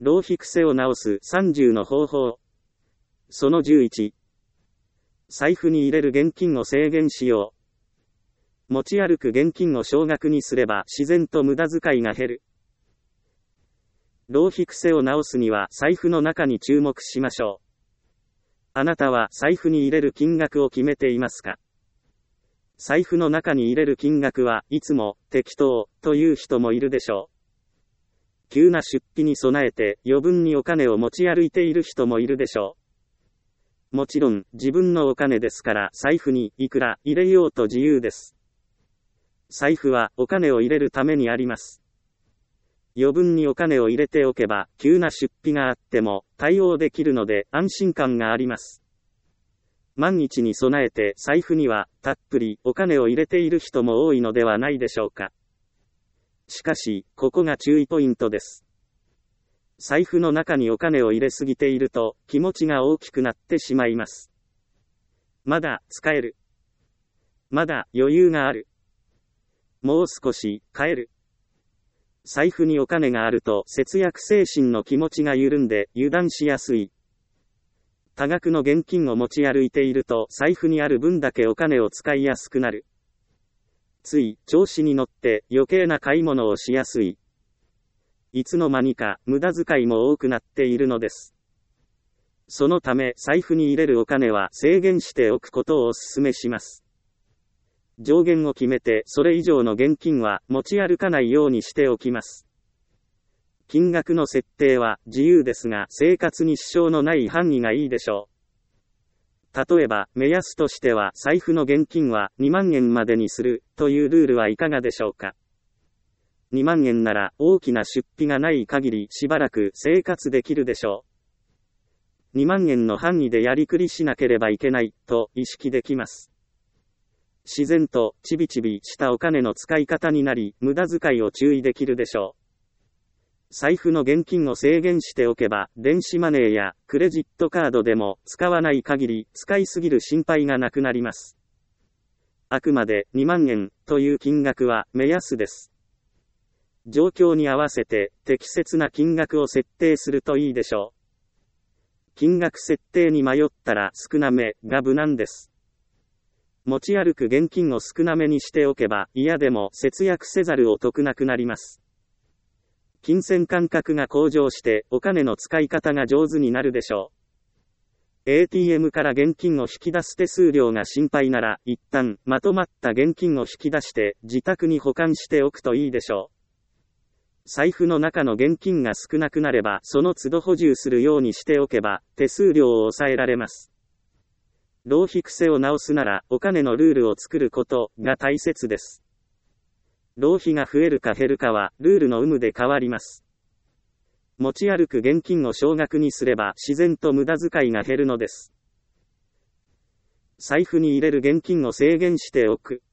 浪費癖を直す30の方法。その11。財布に入れる現金を制限しよう。持ち歩く現金を少額にすれば自然と無駄遣いが減る。浪費癖を直すには財布の中に注目しましょう。あなたは財布に入れる金額を決めていますか？財布の中に入れる金額はいつも適当という人もいるでしょう。急な出費に備えて余分にお金を持ち歩いている人もいるでしょう。もちろん自分のお金ですから財布にいくら入れようと自由です。財布はお金を入れるためにあります。余分にお金を入れておけば急な出費があっても対応できるので安心感があります。万一に備えて財布にはたっぷりお金を入れている人も多いのではないでしょうか。しかし、ここが注意ポイントです。財布の中にお金を入れすぎていると気持ちが大きくなってしまいます。まだ使える。まだ余裕がある。もう少し買える。財布にお金があると節約精神の気持ちが緩んで油断しやすい。多額の現金を持ち歩いていると財布にある分だけお金を使いやすくなる。つい調子に乗って余計な買い物をしやすい。いつの間にか無駄遣いも多くなっているのです。そのため財布に入れるお金は制限しておくことをお勧めします。上限を決めてそれ以上の現金は持ち歩かないようにしておきます。金額の設定は自由ですが生活に支障のない範囲がいいでしょう。例えば、目安としては財布の現金は2万円までにするというルールはいかがでしょうか。2万円なら大きな出費がない限りしばらく生活できるでしょう。2万円の範囲でやりくりしなければいけないと意識できます。自然とちびちびしたお金の使い方になり、無駄遣いを注意できるでしょう。財布の現金を制限しておけば、電子マネーやクレジットカードでも使わない限り使いすぎる心配がなくなります。あくまで2万円という金額は目安です。状況に合わせて適切な金額を設定するといいでしょう。金額設定に迷ったら少なめが無難です。持ち歩く現金を少なめにしておけば嫌でも節約せざるを得なくなります。金銭感覚が向上してお金の使い方が上手になるでしょう。ATM から現金を引き出す手数料が心配なら一旦まとまった現金を引き出して自宅に保管しておくといいでしょう。財布の中の現金が少なくなればその都度補充するようにしておけば手数料を抑えられます。浪費癖を直すならお金のルールを作ることが大切です。浪費が増えるか減るかはルールの有無で変わります。持ち歩く現金を少額にすれば自然と無駄遣いが減るのです。財布に入れる現金を制限しておく。